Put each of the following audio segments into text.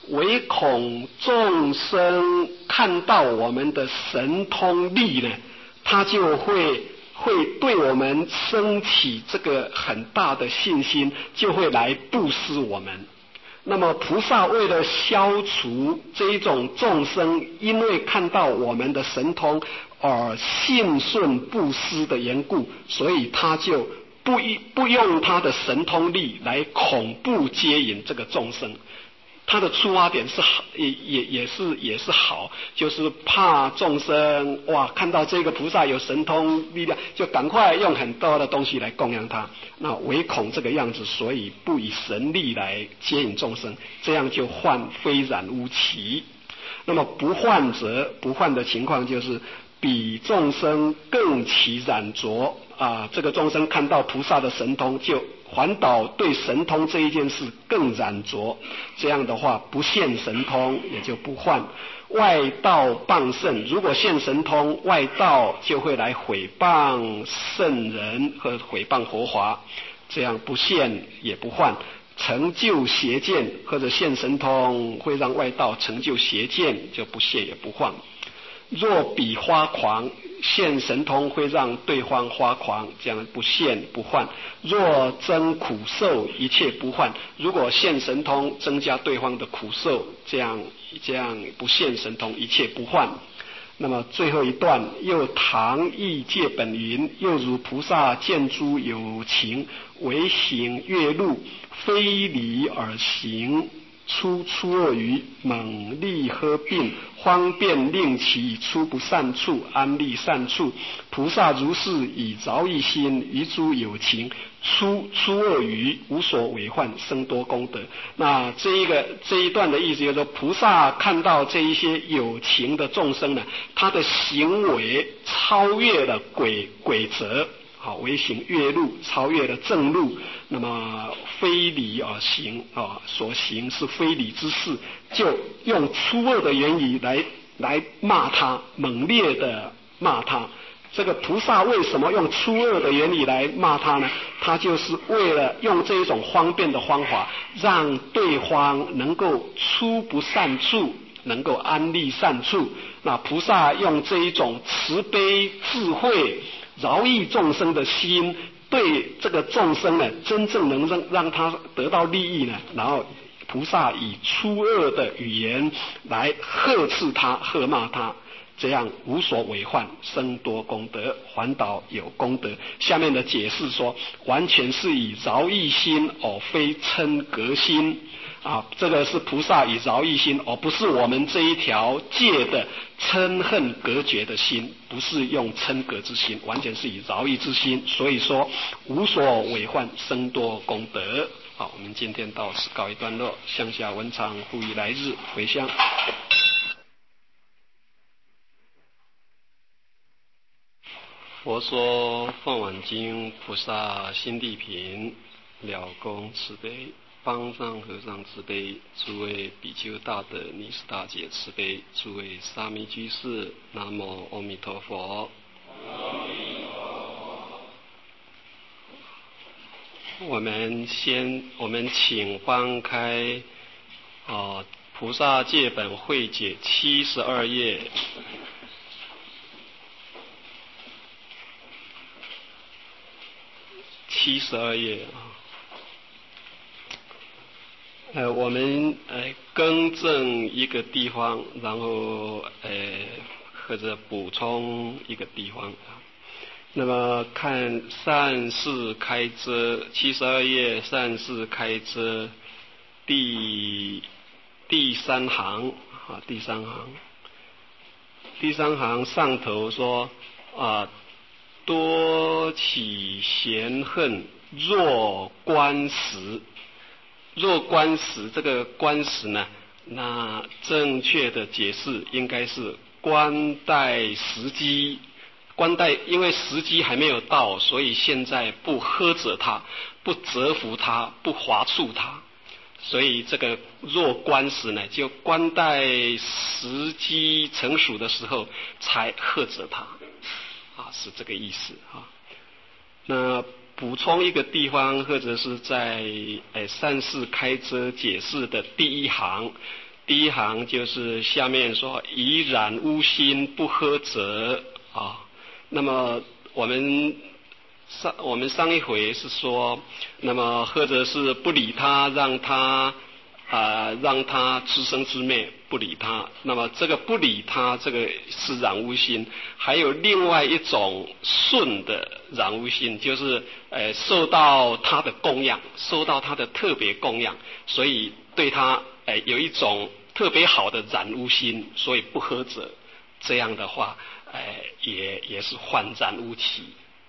唯恐众生看到我们的神通力呢，他就会对我们升起这个很大的信心，就会来布施我们。那么菩萨为了消除这一种众生因为看到我们的神通而信顺布施的缘故，所以他就不用他的神通力来恐怖接引这个众生。他的出发点是好，也是好，就是怕众生看到这个菩萨有神通力量，就赶快用很多的东西来供养他。那唯恐这个样子，所以不以神力来接引众生，这样就患非染污其。那么不患的情况就是比众生更起染着这个众生看到菩萨的神通，就环岛对神通这一件事更染着，这样的话不现神通也就不患。外道谤圣，如果现神通，外道就会来毁谤圣人和毁谤佛法，这样不现也不患。成就邪见或者现神通会让外道成就邪见，就不现也不患。若比花狂，现神通会让对方发狂，这样不现不患。若增苦受，一切不患。如果现神通增加对方的苦受，这样不现神通，一切不患。那么最后一段，又唐译戒本云：又如菩萨见诸有情，唯行悦路，非礼而行。出恶语，猛力合并，方便令其出不善处，安立善处。菩萨如是以饶益心于诸有情，出恶语，无所违犯，生多功德。那这一段的意思就是说，菩萨看到这一些有情的众生呢，他的行为超越了规则。唯行悦路，超越了正路，那么非礼而行所行是非礼之事，就用粗恶的言语来骂他，猛烈的骂他。这个菩萨为什么用粗恶的言语来骂他呢？他就是为了用这一种方便的方法，让对方能够出不善处，能够安立善处。那菩萨用这一种慈悲智慧饶益众生的心，对这个众生呢，真正能让他得到利益呢，然后菩萨以粗恶的语言来呵斥他，喝骂他，这样无所违犯，生多功德，环岛有功德。下面的解释说，完全是以饶益心，而非嗔隔心。这个是菩萨以饶益心，而不是我们这一条戒的嗔恨隔绝的心，不是用嗔隔之心，完全是以饶益之心。所以说无所违犯，生多功德。好，我们今天到此告一段落，向下文长，复以来日回向。佛说放挽经，菩萨心地平，了公慈悲，方丈和尚慈悲，诸位比丘大德、尼师大姐慈悲，诸位沙弥居士，南无阿弥陀佛。我们请翻开菩萨戒本会解72页。72页我们更正一个地方，然后或者补充一个地方。那么看善事开遮，72页善事开遮第三行第三行上头说多起嫌恨，若观时。若观时，这个观时呢，那正确的解释应该是观待时机。因为时机还没有到，所以现在不呵责他，不折服他，不划触他。所以这个若观时呢，就观待时机成熟的时候才呵责他是这个意思那补充一个地方，或者是在善事开遮解释的第一行， 第一行就是下面说以染污心不呵责啊。那么我们上一回是说，那么或者是不理他，让他自生自灭，不理他。那么这个不理他，这个是染污心。还有另外一种顺的染污心，就是受到他的供养，受到他的特别供养，所以对他有一种特别好的染污心，所以不呵责。这样的话，也是患染污期。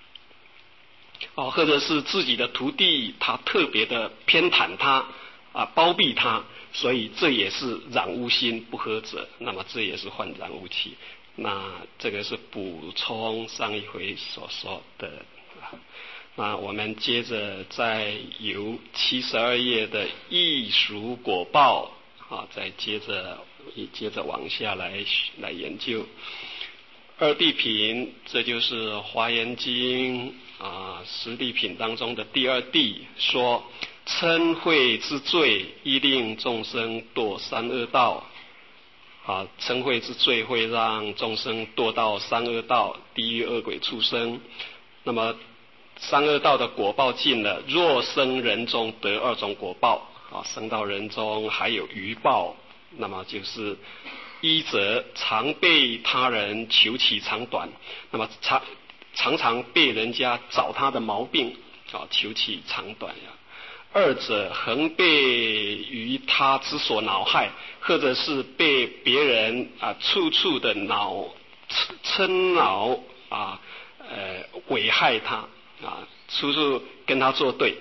或者是自己的徒弟他特别的偏袒他包庇他，所以这也是染污心不呵责，那么这也是患染污期。那这个是补充上一回所说的。那我们接着再由72页的异熟果报再接着往下来研究。二谛品，这就是华严经十谛品当中的第二谛，说嗔恚之罪，亦令众生堕三恶道。嗔恚之罪会让众生堕到三恶道，地狱、恶鬼、畜生。那么三恶道的果报尽了，若生人中得二种果报生到人中还有余报，那么就是一则常被他人求其长短，那么常常被人家找他的毛病求其长短呀。二者恒被于他之所恼害，或者是被别人处处的嗔恼危害他处处跟他作对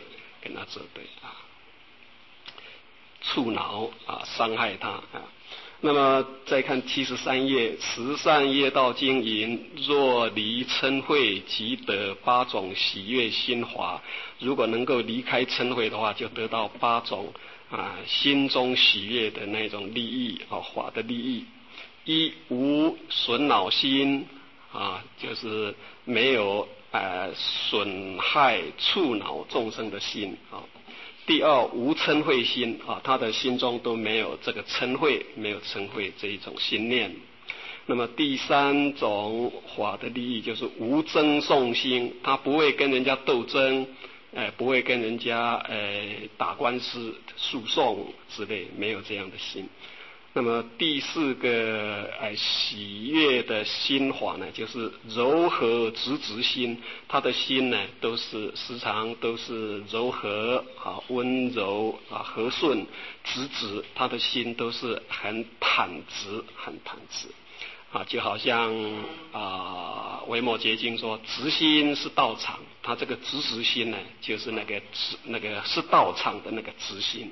触恼伤害他那么再看73页，慈善业道经营，若离嗔恚，即得8种喜悦心华。如果能够离开嗔恚的话，就得到8种心中喜悦的那种利益华的利益。一无损恼心就是没有损害触恼众生的心第二无嗔恚心他的心中都没有这个嗔恚，没有嗔恚这一种心念。那么第三种法的利益就是无争讼心，他不会跟人家斗争，不会跟人家打官司诉讼之类，没有这样的心。那么第四个喜悦的心法呢，就是柔和直心，他的心呢时常都是柔和温柔和顺直，他的心都是很坦直就好像维摩诘经说直心是道场，他这个直心呢就是那个是道场的那个直心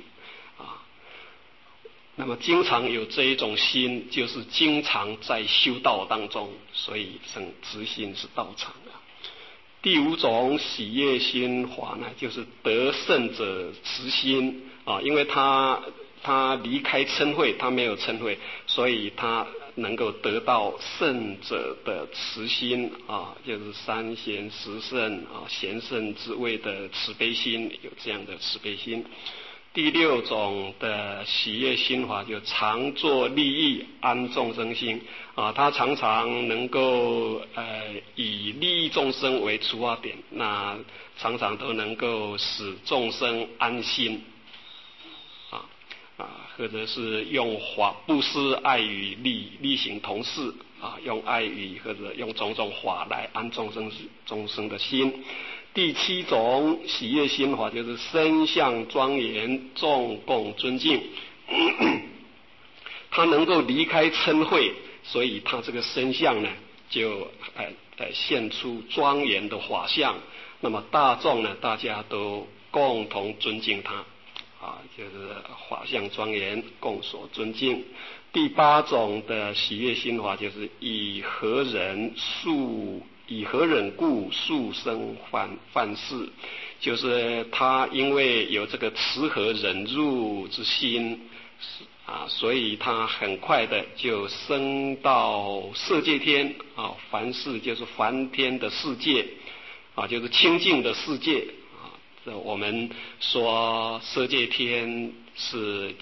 那么经常有这一种心，就是经常在修道当中，所以生直心是道场的。第五种喜悦心法呢，就是得胜者慈心因为他离开嗔恚，他没有嗔恚，所以他能够得到圣者的慈心就是三贤十圣贤圣之谓的慈悲心，有这样的慈悲心。第六种的喜悦心法就常作利益安众生心他常常能够以利益众生为出发点，那常常都能够使众生安心或者是用法布施爱语力行同事用爱语或者用种种法来安众生的心。第七种喜悦心法就是身相庄严，众共尊敬他能够离开嗔恚，所以他这个身相呢就现出庄严的法相，那么大众呢大家都共同尊敬他就是法相庄严，共所尊敬。第八种的喜悦心法就是以何忍故速生犯事，就是他因为有这个慈和忍辱之心所以他很快的就升到色界天凡事就是梵天的世界就是清净的世界我们说色界天是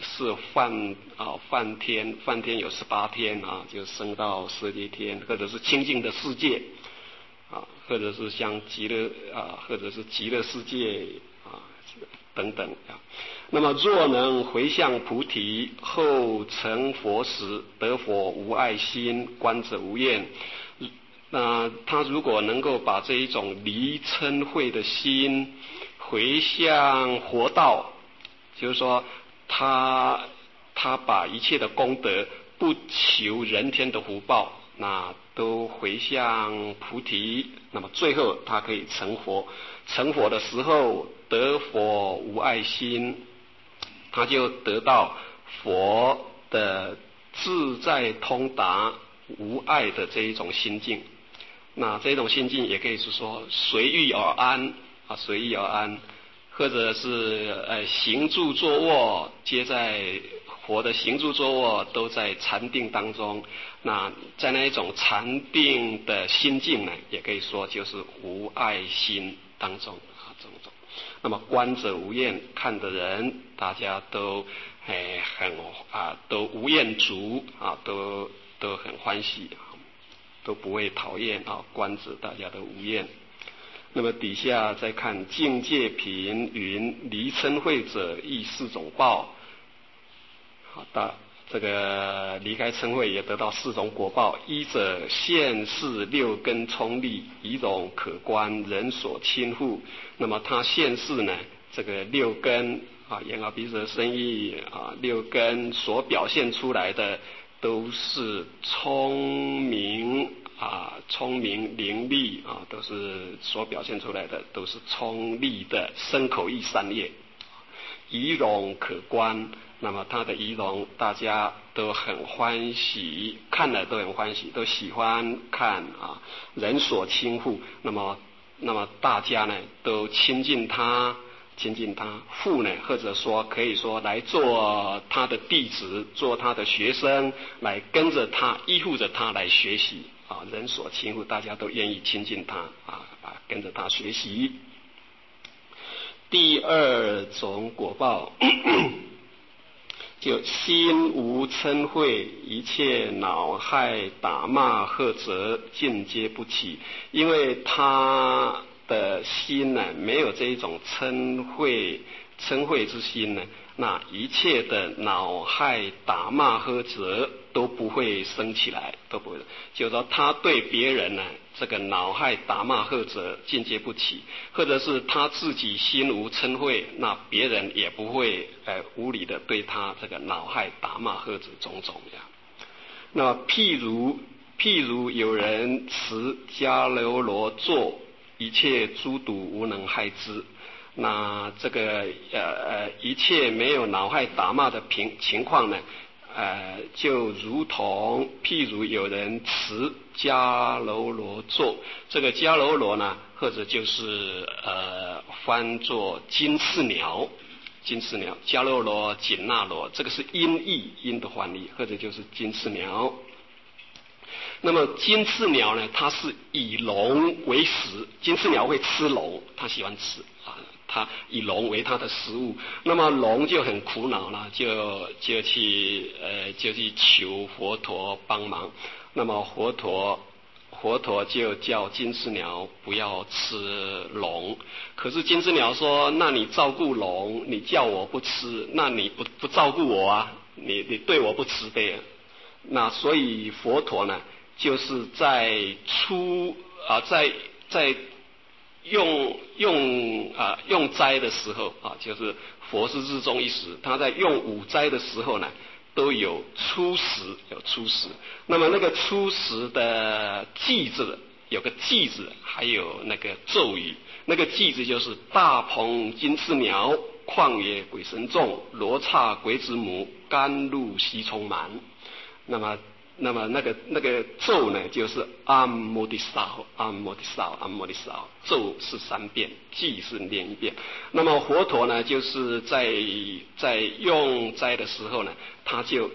梵天，梵天有18天啊，就升到舍利天，或者是清净的世界啊，或者是像极乐啊，或者是极乐世界啊等等啊。那么若能回向菩提，后成佛时，得佛无爱心，观者无厌。那他如果能够把这一种离嗔恚的心回向佛道，就是说他把一切的功德不求人天的福报，那都回向菩提，那么最后他可以成佛。成佛的时候得佛无爱心，他就得到佛的自在通达无爱的这一种心境。那这种心境也可以是说随遇而安啊，随遇而安，或者是行住坐卧皆在佛的行住坐卧都在禅定当中。那在那一种禅定的心境呢，也可以说就是无爱心当中啊，种种。那么观者无厌，看的人大家都都无厌足啊，都很欢喜啊，都不会讨厌啊，观者大家都无厌。那么底下再看境界品云：离嗔恚者亦4种报。好的，这个离开嗔恚也得到4种果报。一者现世6根冲力，仪容可观，人所亲附。那么他现世呢，这个6根啊，眼耳鼻舌身意啊，6根所表现出来的都是聪明伶俐啊，都是所表现出来的都是聪利的身口意3业，仪容可观。那么他的仪容大家都很欢喜，看了都很欢喜，都喜欢看啊，人所亲附。那么大家呢都亲近他，父呢，或者说可以说来做他的弟子，做他的学生，来跟着他，依附着他来学习啊，人所亲附，大家都愿意亲近他啊，跟着他学习。第2种果报就心无嗔恚，一切恼害打骂喝责尽皆不起。因为他的心呢没有这一种嗔恚之心呢，那一切的恼害打骂喝责都不会生起来，都不会。就是说他对别人呢这个恼害打骂喝责尽皆不起，或者是他自己心无嗔恚，那别人也不会无理的对他这个恼害打骂喝责种种呀。那譬如有人持迦楼罗座，一切诸毒无能害之。那这个一切没有恼害打骂的情况呢，就如同譬如有人持迦楼罗座，这个迦楼罗呢，或者就是翻作金翅鸟，迦楼罗、紧那罗，这个是音译，音的翻译，或者就是金翅鸟。那么金翅鸟呢，它是以龙为食，金翅鸟会吃龙，它喜欢吃啊，它以龙为它的食物。那么龙就很苦恼了，就去求佛陀帮忙。那么佛陀就叫金翅鸟不要吃龙。可是金翅鸟说：那你照顾龙，你叫我不吃，那你不照顾我啊，你对我不慈悲啊。那所以佛陀呢，就是在用斋的时候啊，就是佛是日中一时，他在用5斋的时候呢，都有初时。那么那个初时的偈子，有个偈子，还有那个咒语。那个偈子就是大鹏金翅鸟，旷野鬼神众，罗刹鬼子母，甘露悉充满。那么那个咒呢，就是阿摩地萨，咒是3遍，偈是念1遍。那么佛陀呢，就是在用斋的时候呢，他就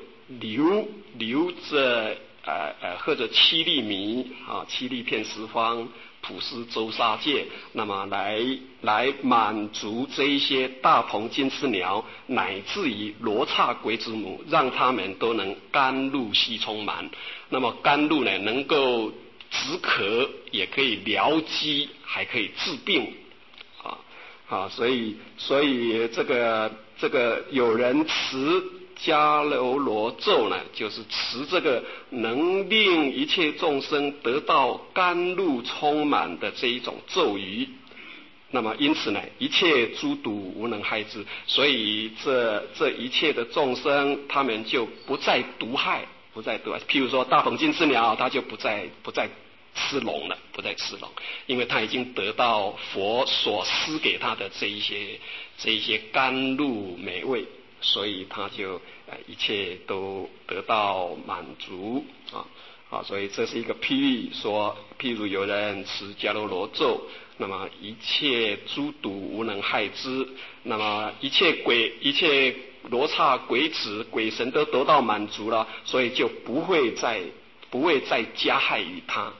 留着或者7粒米啊，7粒片十方， 普施周沙界，那么来满足这一些大鹏金翅鸟，乃至于罗刹鬼子母，让他们都能甘露悉充满。那么甘露呢，能够止渴，也可以疗饥，还可以治病所以这个有人持迦楼罗咒呢，就是持这个能令一切众生得到甘露充满的这一种咒语。那么因此呢，一切诸毒无能害之，所以这一切的众生，他们就不再毒害。譬如说大鹏金翅鸟，它就不再吃龙了，不再吃龙，因为它已经得到佛所施给它的这一些甘露美味，所以它就一切都得到满足所以这是一个譬喻，说譬如有人持迦楼罗咒，那么一切诸毒无能害之，那么一切罗刹鬼子鬼神都得到满足了，所以就不会再加害于他。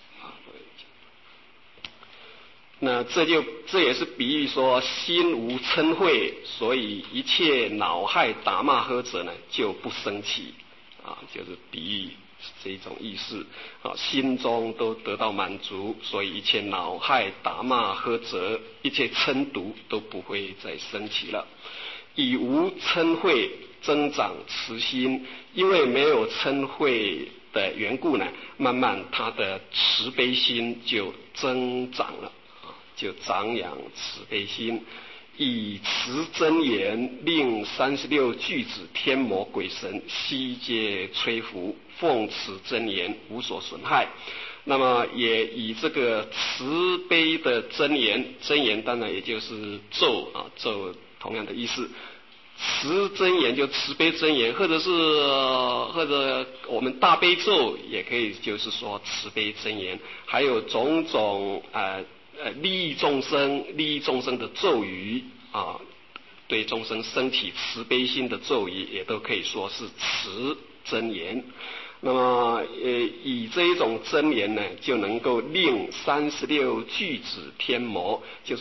那这也是比喻说心无嗔恚，所以一切恼害打骂呵者呢就不生起就是比喻这一种意思心中都得到满足，所以一切恼害打骂呵者，一切嗔毒都不会再生起了。以无嗔恚增长慈心，因为没有嗔恚的缘故呢，慢慢他的慈悲心就增长了就长养慈悲心。以持真言，令36巨子天魔鬼神悉皆摧伏，奉持真言无所损害。那么也以这个慈悲的真言，真言当然也就是咒咒同样的意思。慈真言就慈悲真言，或者我们大悲咒也可以，就是说慈悲真言，还有种种利益众生的咒语对众生升起慈悲心的咒语，也都可以说是慈真言。那么以这一种真言呢，就能够令36巨子天魔，就是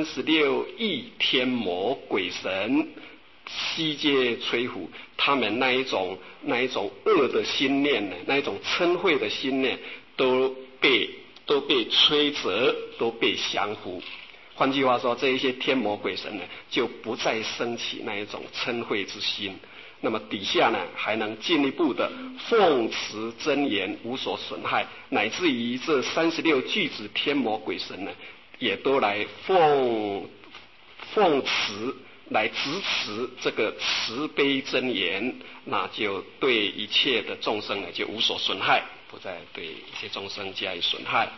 36亿天魔鬼神悉皆摧伏，他们那一种恶的心念呢，那一种嗔恚的心念都被摧折，都被降服。换句话说，这一些天魔鬼神呢，就不再升起那一种嗔恚之心。那么底下呢，还能进一步的奉持真言无所损害，乃至于这36巨子天魔鬼神呢，也都来奉持来支持这个慈悲真言，那就对一切的众生呢就无所损害，不再对一切众生加以损害。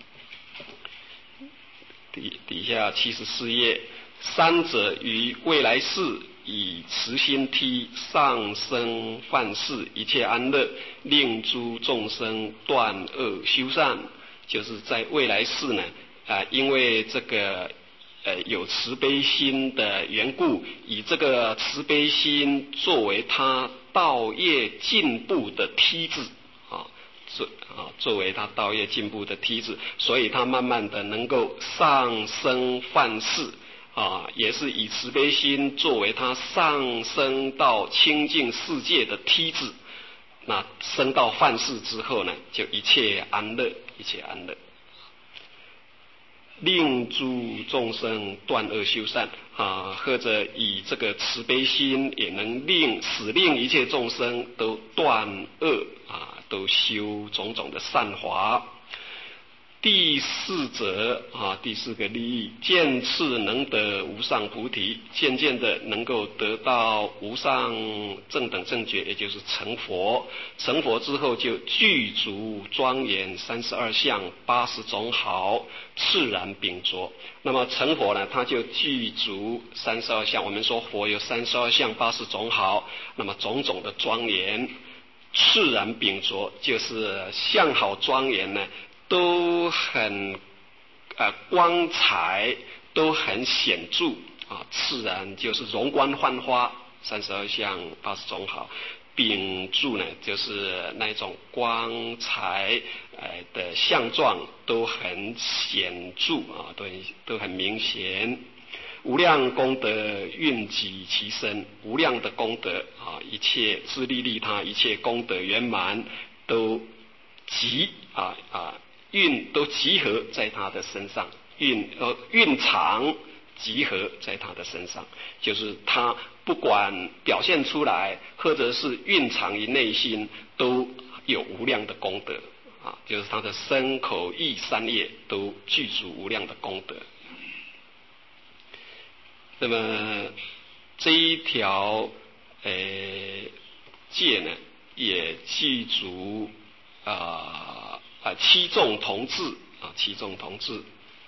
底下74页，三者于未来世以慈心梯上升犯事，一切安乐，令诸众生断恶修善。就是在未来世呢因为这个有慈悲心的缘故，以这个慈悲心作为他道业进步的梯子作为他道业进步的梯子，所以他慢慢的能够上升犯事也是以慈悲心作为他上升到清净世界的梯子。那升到犯事之后呢，就一切安乐，一切安乐。令诸众生断恶修善或者以这个慈悲心也能使令一切众生都断恶都修种种的善法。第四者第四个利益，渐次能得无上菩提，渐渐的能够得到无上正等正觉，也就是成佛。成佛之后就具足庄严32相80种好，炽然秉着。那么成佛呢，他就具足32相。我们说佛有32相80种好，那么种种的庄严，炽然秉着，就是相好庄严呢都很光彩，都很显著炽然就是容光焕发， 32相80种好。秉柱呢，就是那种光彩的相状都很显著啊，都很明显。无量功德蕴集其身，无量的功德啊，一切自利利他，一切功德圆满都都集合在他的身上，蕴藏集合在他的身上，就是他不管表现出来，或者是蕴藏于内心，都有无量的功德啊，就是他的身口意三业都具足无量的功德。那么这一条戒呢，也具足七众同治啊，七众同治。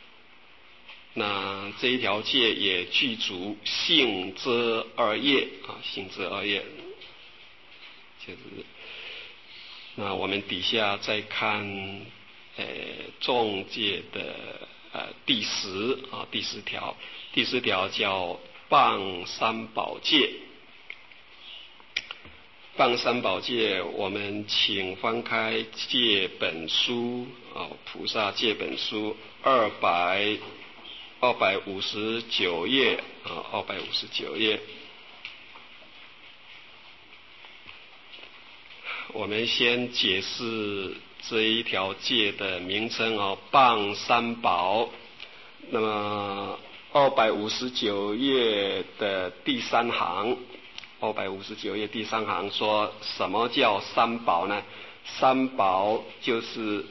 那这一条戒也具足性遮二业啊，性遮二业，就是那我们底下再看众戒的第10条，第10条叫谤三宝戒。谤三宝戒，我们请翻开戒本书菩萨戒本书259页259页。我们先解释这一条戒的名称谤三宝。那么259页的第3行，259页第3行说什么叫三宝呢？三宝就是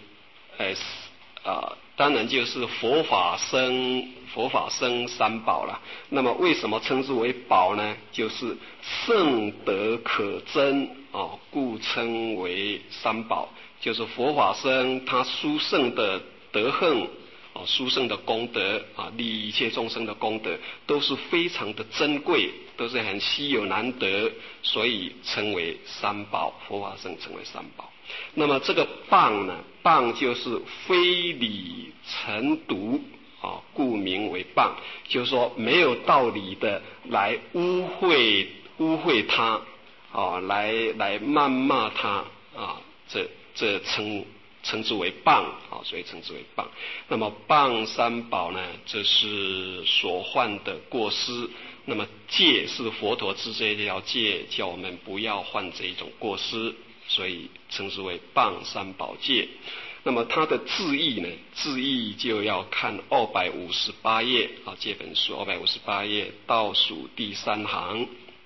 当然就是佛法僧三宝了。那么为什么称之为宝呢？就是圣德可珍故称为三宝。就是佛法僧他殊胜的德行殊胜的功德利益一切众生的功德都是非常的珍贵，都是很稀有难得，所以称为三宝，佛法僧称为三宝。那么这个谤呢，谤就是非理成毒故名为谤，就是说没有道理的来污秽他来谩骂他这称之为谤所以称之为谤。那么谤三宝呢，这是所犯的过失。那么戒是佛陀制这一条戒，叫我们不要犯这一种过失，所以称之为谤三宝戒。那么它的字义呢，字义就要看258页戒本书258页倒数第3行，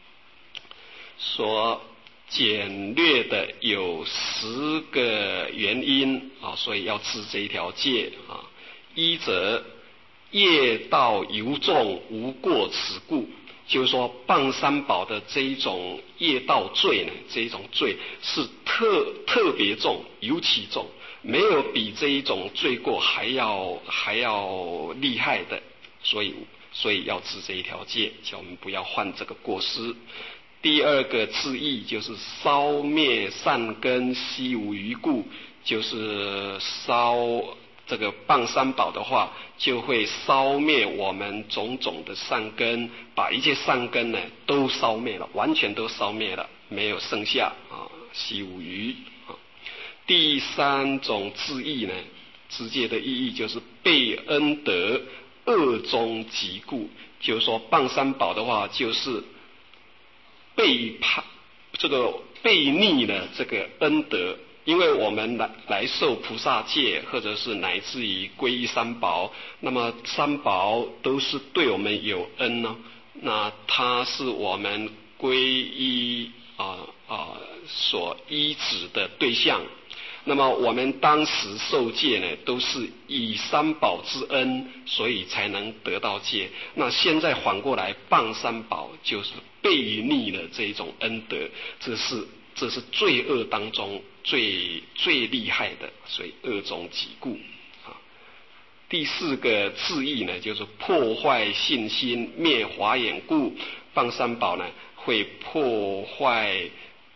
说简略的有10个原因所以要持这一条戒一则业道尤重，无过此故。就是说谤三宝的这一种业道罪呢，这一种罪是特别重，尤其重，没有比这一种罪过还要厉害的，所以要持这一条戒，叫我们不要犯这个过失。第二个字义就是烧灭善根，悉无余故，就是烧这个谤三宝的话，就会烧灭我们种种的善根，把一切善根呢都烧灭了，完全都烧灭了，没有剩下悉无余第3种字义呢，字戒的意义就是被恩德恶中极故，就是说谤三宝的话就是背逆了这个恩德。因为我们来受菩萨戒，或者是乃至于皈依三宝，那么三宝都是对我们有恩那它是我们皈依所依止的对象。那么我们当时受戒呢，都是以三宝之恩，所以才能得到戒。那现在反过来谤三宝，就是背逆了这种恩德，这是罪恶当中最厉害的，所以恶中极故第4个字义呢，就是破坏信心，灭华眼故。谤三宝呢，会破坏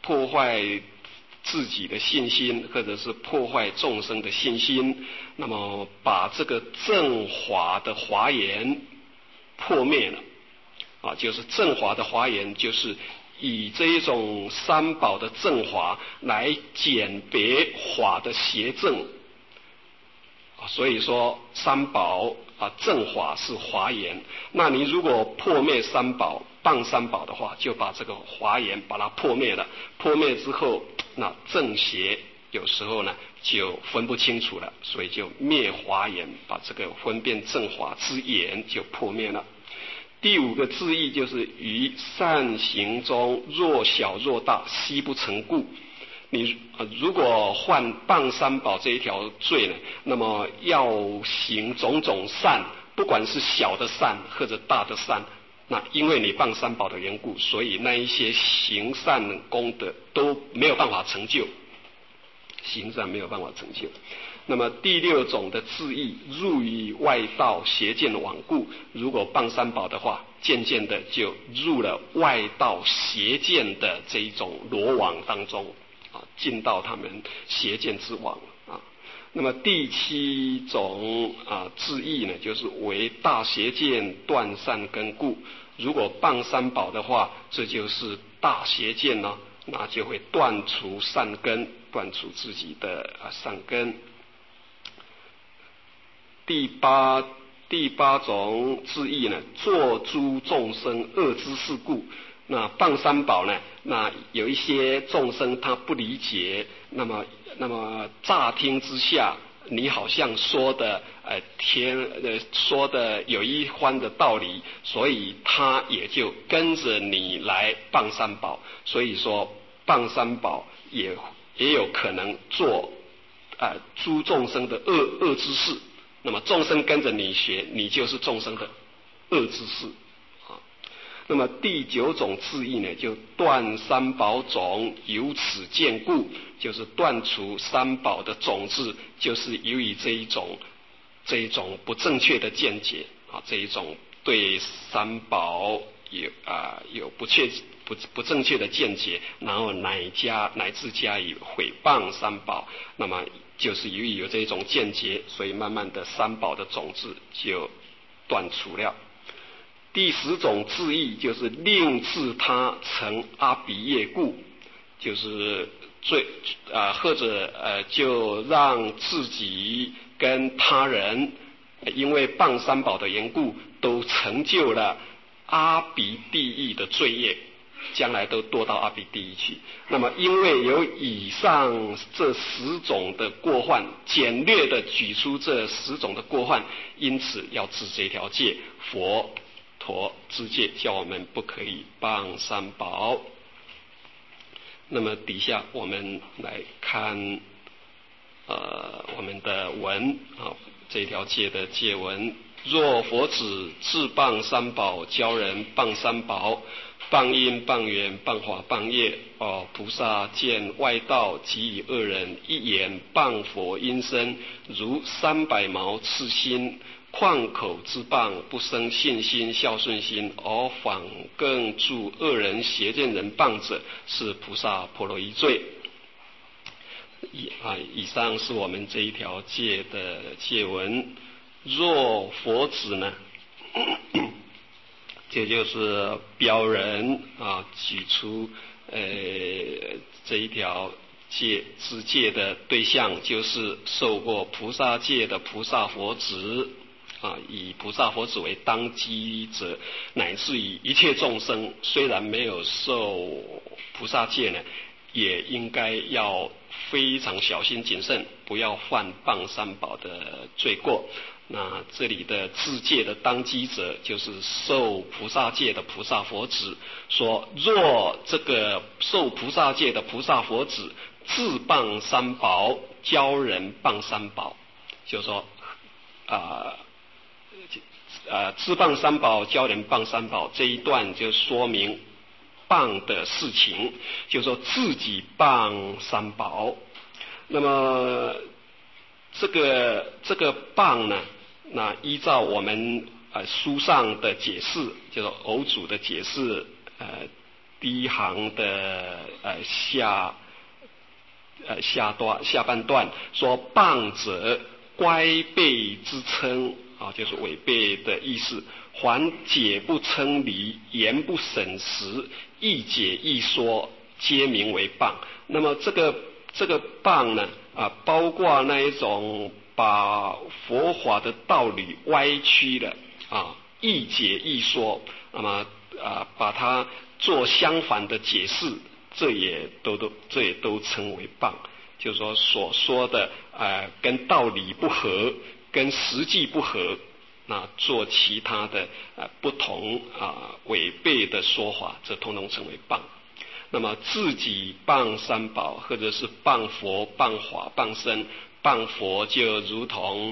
自己的信心，或者是破坏众生的信心，那么把这个正法的华严破灭了。 就是正华的华严，就是以这一种三宝的正华来鉴别法的邪正。所以说三宝正法是华严，那你如果破灭三宝谤三宝的话，就把这个华严把它破灭了，破灭之后，那正邪有时候呢就分不清楚了，所以就灭华严，把这个分辨正法之眼就破灭了。第5个字义就是于善行中若小若大，悉不成故。你如果犯谤三宝这一条罪呢，那么要行种种善，不管是小的善或者大的善，那因为你谤三宝的缘故，所以那一些行善功德都没有办法成就，行善没有办法成就。那么第6种的自义，入于外道邪见罔顾，如果谤三宝的话，渐渐的就入了外道邪见的这一种罗网当中，进到他们邪见之网。那么第7种自义呢，就是为大邪见断善根故。如果谤三宝的话，这就是大邪见呢，那就会断除善根，断除自己的善根。第八种自义呢，作诸众生恶之事故。那谤三宝呢，那有一些众生他不理解，那么乍听之下，你好像说的说的有一番的道理，所以他也就跟着你来谤三宝。所以说谤三宝也有可能做诸众生的恶之事。那么众生跟着你学，你就是众生的恶之事。那么第9种自义呢，就断三宝种，由此见故，就是断除三宝的种子，就是由于这一种不正确的见解这一种对三宝有不正确的见解，然后乃至加以毁谤三宝，那么就是由于有这种见解，所以慢慢的三宝的种子就断除了。第10种自义，就是令自他成阿鼻业故，就是或者就让自己跟他人因为谤三宝的缘故，都成就了阿鼻地狱的罪业，将来都堕到阿鼻地狱去。那么因为有以上这10种的过患，简略的举出这10种的过患，因此要治这条戒。佛陀之戒叫我们不可以谤三宝。那么底下我们来看我们的文这条戒的戒文。若佛子自谤三宝，教人谤三宝，谤因谤缘谤法谤业，菩萨见外道及以恶人一言谤佛因身，如300矛刺心，旷口之谤，不生信心孝顺心，而反更助恶人邪见人谤者，是菩萨婆罗夷罪。以上是我们这一条戒的戒文。若佛子呢，这就是标人举出这一条持戒的对象，就是受过菩萨戒的菩萨佛子以菩萨佛子为当机者，乃至于一切众生，虽然没有受菩萨戒呢，也应该要非常小心谨慎，不要犯谤三宝的罪过。那这里的自戒的当机者，就是受菩萨戒的菩萨佛子。说若这个受菩萨戒的菩萨佛子自谤三宝，教人谤三宝，就是说自谤三宝，教人谤三宝，这一段就说明谤的事情，就是说自己谤三宝。那么这个谤呢，那依照我们书上的解释，就是偶主的解释，第一行的下半段说，谤者乖悖之称就是违背的意思， 凡解不称理，言不审实，意解意说，皆名为谤。那么这个谤呢包括那一种把佛法的道理歪曲了意解意说，那么把它做相反的解释，这也都称为谤。就是说所说的跟道理不合，跟实际不合，那做其他的不同违背的说法，这统统称为谤。那么自己谤三宝，或者是谤佛、谤法、谤僧。谤佛就如同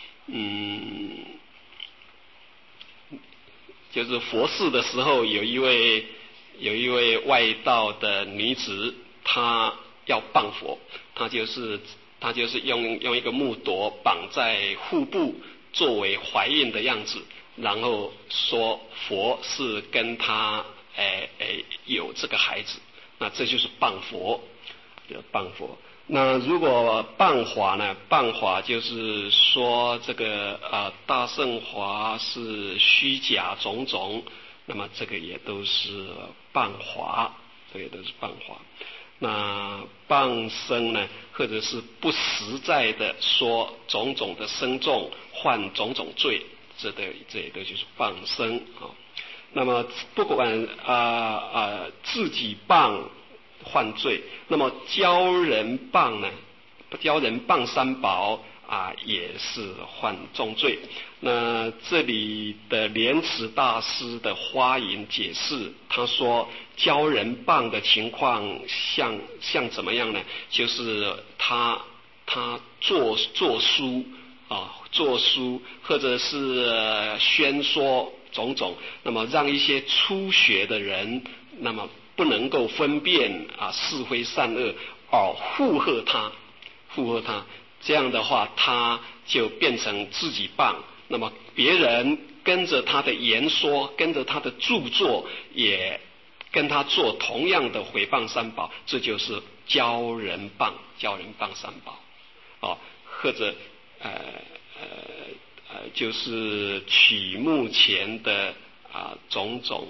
就是佛事的时候，有一位外道的女子，她要谤佛，她就是用一个木铎绑在腹部，作为怀孕的样子，然后说佛是跟她有这个孩子，那这就是谤佛，谤佛。那如果谤法呢？谤法就是说这个大乘法是虚假种种，那么这个也都是谤法，这也都是谤法。那谤僧呢，或者是不实在的说种种的僧众犯种种罪，这也都就是谤僧那么不管自己谤犯罪，那么教人谤呢？教人谤三宝也是犯重罪。那这里的莲池大师的花引解释，他说教人谤的情况像怎么样呢？就是他做书做书，或者是宣说种种，那么让一些初学的人，那么不能够分辨是非善恶，附和他，这样的话他就变成自己谤，那么别人跟着他的言说，跟着他的著作，也跟他做同样的毁谤三宝，这就是教人谤三宝或者就是取目前的种种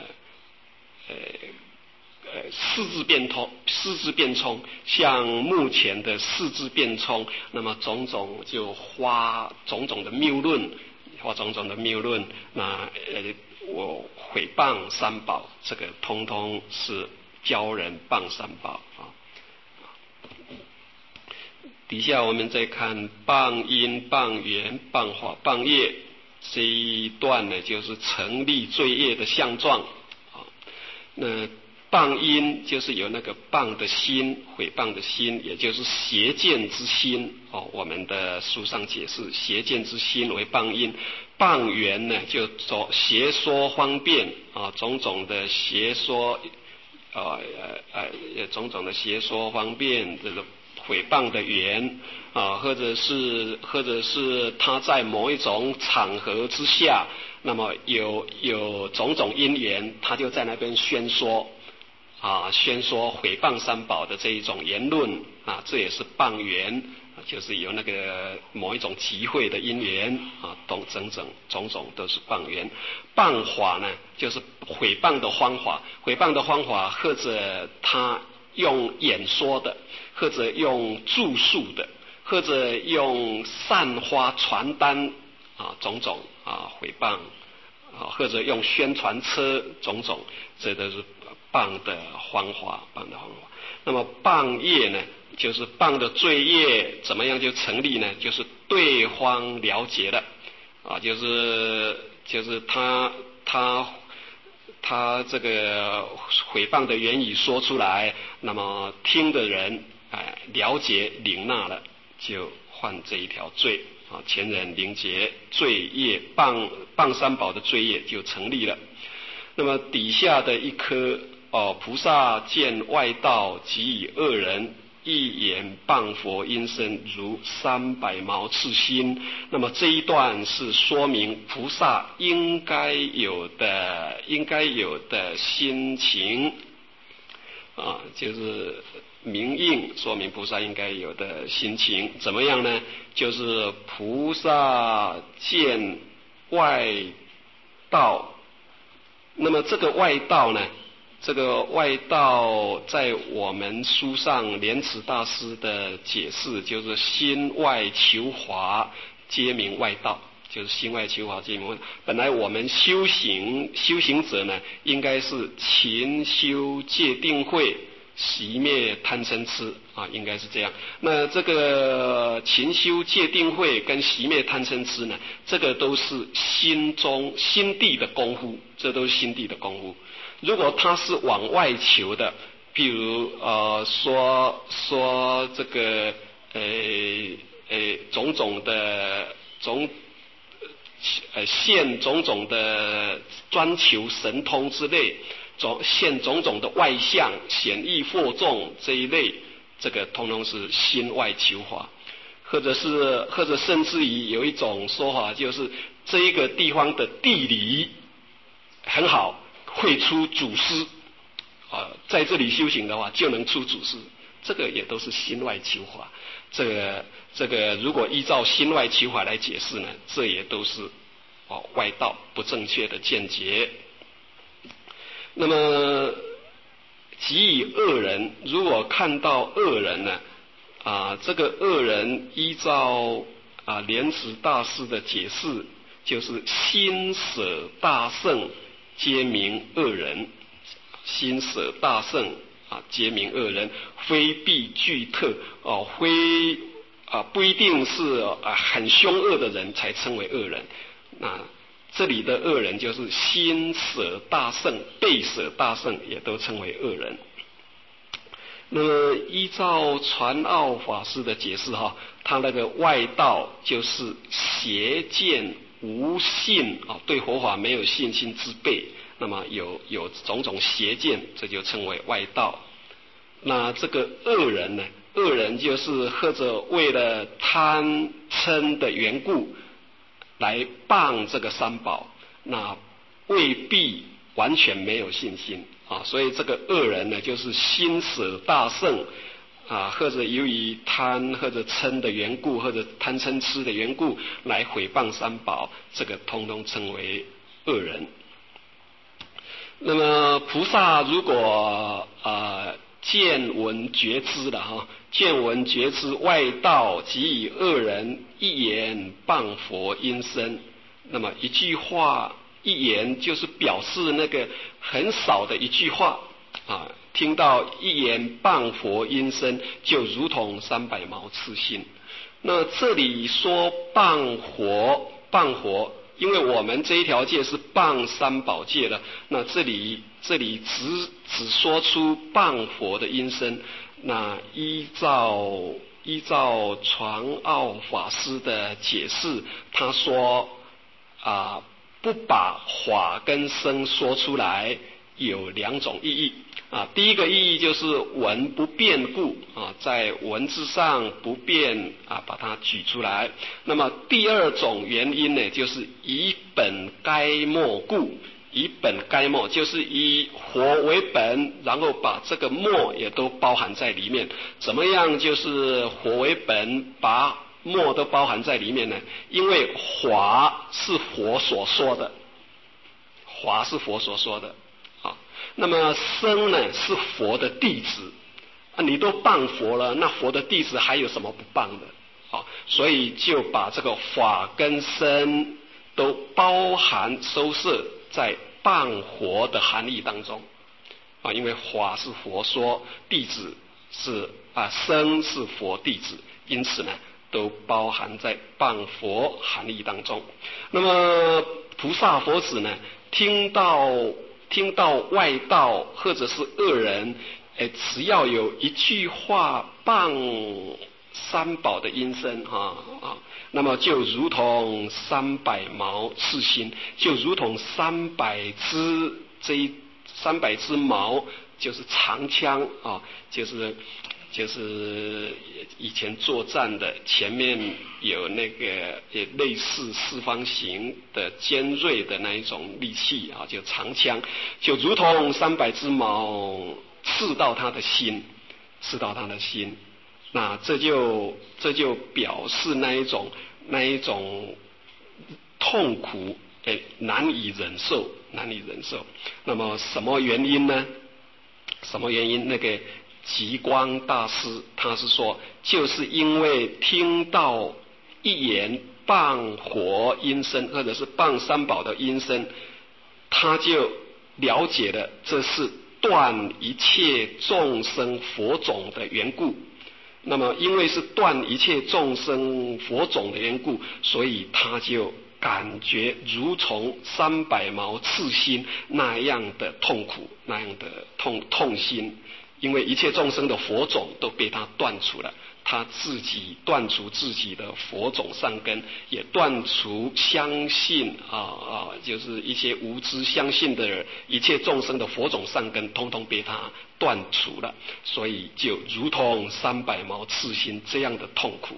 四字变通，像目前的四字变通，那么种种就花种种的谬论，那我毁谤三宝，这个通通是教人谤三宝底下我们再看谤因、谤缘、谤法、谤业这一段呢，就是成立罪业的相状那谤因就是有那个谤的心，毁谤的心，也就是邪见之心我们的书上解释邪见之心为谤因。谤缘呢，就邪说方便种种的邪说种种的邪说方便这个毁谤的缘或者是他在某一种场合之下，那么有种种因缘，他就在那边宣说毁谤三宝的这一种言论这也是谤缘，就是有那个某一种集会的因缘种种都是谤缘。谤法呢，就是毁谤的方法，或者他用演说的，或者用著述的，或者用散发传单种种毁谤或者用宣传车种种，这都是谤的方法。那么谤业呢，就是谤的罪业怎么样就成立呢？就是对方了解了就是他这个毁谤的言语说出来，那么听的人了解领纳了，就犯这一条罪前人灵劫罪业，谤三宝的罪业就成立了。那么底下的一颗菩萨见外道及以恶人，一言谤佛因身如300毛刺心。那么这一段是说明菩萨应该有的心情就是明映说明菩萨应该有的心情怎么样呢？就是菩萨见外道。那么这个外道呢，这个外道在我们书上莲池大师的解释就是心外求华皆名外道，就是心外求华皆名外道。本来我们修行者呢，应该是勤修戒定慧，息灭贪嗔痴啊，应该是这样。那这个勤修戒定慧跟息灭贪嗔痴呢，这个都是心地的功夫，这都是心地的功夫。如果他是往外求的，譬如说这个种种的现种种的专求神通之类，现种种的外相显义惑众这一类，这个通通是心外求华。或者甚至于有一种说法，就是这一个地方的地理很好，会出祖师在这里修行的话就能出祖师，这个也都是心外求华。这个如果依照心外求华来解释呢，这也都是外道不正确的见解。那么即以恶人，如果看到恶人呢，这个恶人依照莲池大师的解释，就是心舍大圣皆名恶人，心舍大圣皆名恶人，非必具特非不一定是很凶恶的人才称为恶人。那这里的恶人就是心舍大圣、背舍大圣也都称为恶人。那么依照传奥法师的解释他那个外道就是邪见无信对佛法没有信心之辈，那么有种种邪见，这就称为外道。那这个恶人呢，恶人就是或者为了贪嗔的缘故来谤这个三宝，那未必完全没有信心所以这个恶人呢，就是心舍大圣或者由于贪或者嗔的缘故，或者贪嗔痴的缘故来毁谤三宝，这个通通称为恶人。那么菩萨如果见闻觉知了见闻觉知外道即以恶人一言谤佛因身，那么一句话一言就是表示那个很少的一句话听到一言谤佛因身，就如同300毛刺心。那这里说谤佛，因为我们这一条戒是谤三宝戒的，那这里只说出谤佛的因身。那依照传奥法师的解释，他说不把法跟生说出来有2种意义第一个意义就是文不变故在文字上不变把它举出来。那么第2种原因呢，就是以本该末故，以本该末就是以佛为本，然后把这个末也都包含在里面。怎么样就是佛为本，把末都包含在里面呢？因为法是佛所说的，法是佛所说的那么僧呢是佛的弟子你都谤佛了，那佛的弟子还有什么不谤的所以就把这个法跟僧都包含收摄在谤佛的含义当中因为法是佛说，弟子是僧是佛弟子，因此呢都包含在谤佛含义当中。那么菩萨佛子呢，听到外道或者是恶人只要有一句话谤三宝的因身那么就如同300毛刺心，就如同300只毛，就是长枪就是以前作战的前面有那个类似四方形的尖锐的那一种利器就长枪，就如同300只毛刺到他的心，那这就表示那一种痛苦难以忍受，难以忍受。那么什么原因呢？什么原因？那个极光大师他是说，就是因为听到一言谤佛音声，或者是谤三宝的音声，他就了解了这是断一切众生佛种的缘故。那么因为是断一切众生佛种的缘故，所以他就感觉如从300毛刺心那样的痛苦，那样的痛心。因为一切众生的佛种都被他断除了，他自己断除自己的佛种善根，也断除相信就是一些无知相信的人，一切众生的佛种善根通通被他断除了，所以就如同300毛刺心这样的痛苦。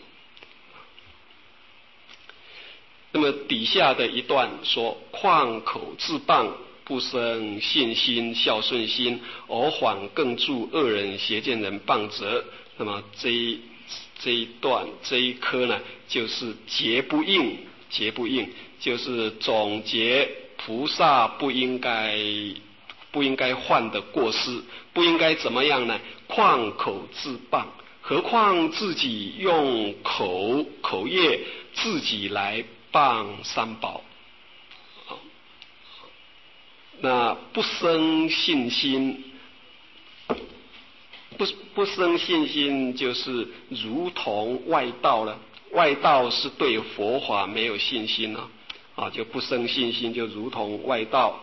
那么底下的一段说，况口自谤，不生信心孝顺心，而反更助恶人邪见人谤责。那么这一段这一科呢，就是结不应，结不应就是总结菩萨不应该犯的过失，不应该怎么样呢？况口自谤，何况自己用口业自己来谤三宝。那不生信心，不生信心就是如同外道了。外道是对佛法没有信心了，就不生信心，就如同外道。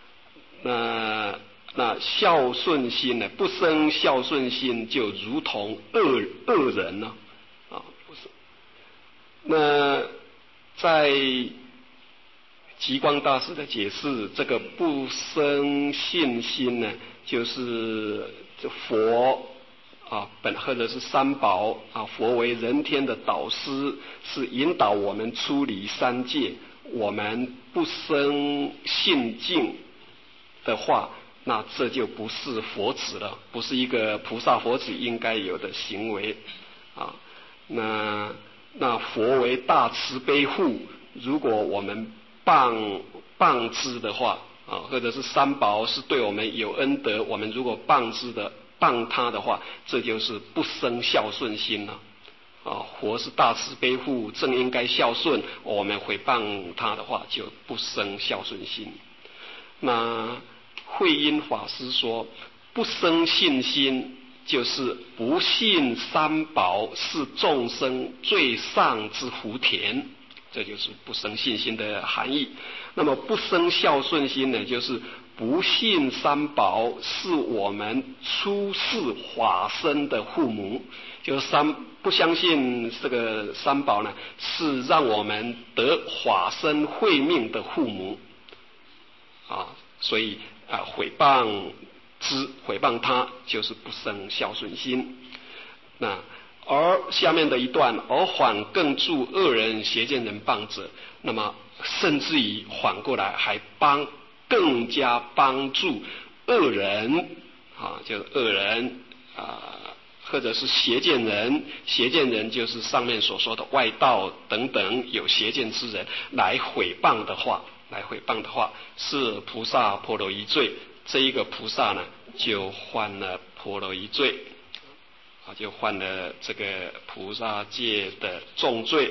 那孝顺心呢？不生孝顺心，就如同恶人了，不是。那在极光大师的解释，这个不生信心呢，就是佛或者是三宝佛为人天的导师，是引导我们出离三界。我们不生信敬的话，那这就不是佛子了，不是一个菩萨佛子应该有的行为那佛为大慈悲护，如果我们谤之的话或者是三宝是对我们有恩德，我们如果谤他的话，这就是不生孝顺心了佛是大慈悲护，正应该孝顺，我们毁谤他的话，就不生孝顺心。那慧因法师说，不生信心就是不信三宝是众生最上之福田，这就是不生信心的含义。那么不生孝顺心呢，就是不信三宝是我们出世法身的父母，就是不相信这个三宝呢，是让我们得法身慧命的父母所以毁谤他就是不生孝顺心。而下面的一段，而反更助恶人邪见人谤者，那么甚至于反过来还更加帮助恶人就是恶人或者是邪见人。邪见人就是上面所说的外道等等有邪见之人来毁谤的话，是菩萨破了一罪。这一个菩萨呢，就犯了破了一罪就犯了这个菩萨戒的重罪。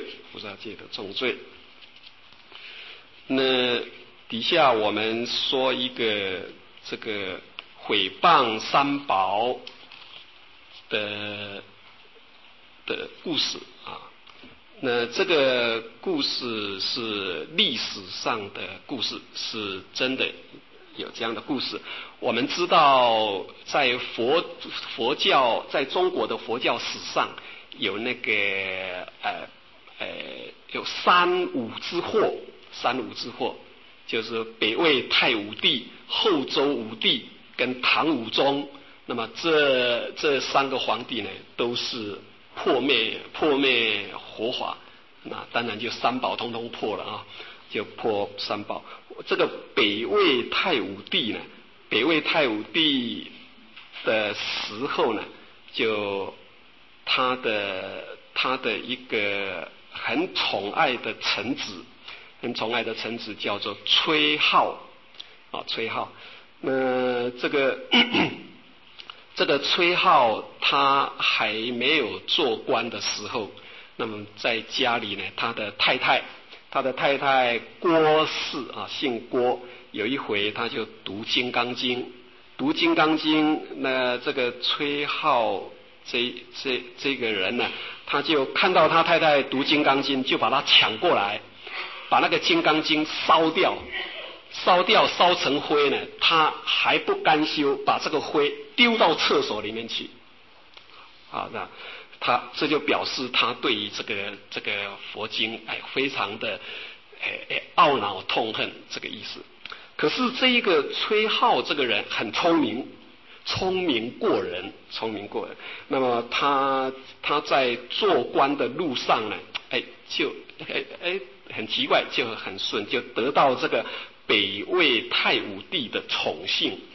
那底下我们说一个这个毁谤三宝的故事那这个故事是历史上的故事，是真的有这样的故事。我们知道在佛教，在中国的佛教史上有那个有三武之祸，就是北魏太武帝、后周武帝跟唐武宗。那么这三个皇帝呢，都是破灭佛法，那当然就三宝通通破了就破三宝。这个北魏太武帝的时候呢，就他的一个很宠爱的臣子很宠爱的臣子叫做崔颢啊，崔颢。这个这个崔颢他还没有做官的时候，那么在家里呢，他的太太郭氏啊，姓郭，有一回他就读《金刚经》，读《金刚经》，那这个崔颢这个人呢，他就看到他太太读《金刚经》，就把他抢过来，把那个《金刚经》烧掉成灰呢，他还不甘休，把这个灰丢到厕所里面去。啊，那他这就表示他对于这个佛经非常的懊恼痛恨这个意思。可是这一个崔颢这个人很聪明过人。那么他在做官的路上呢，就很奇怪，就很顺，就得到这个北魏太武帝的宠幸。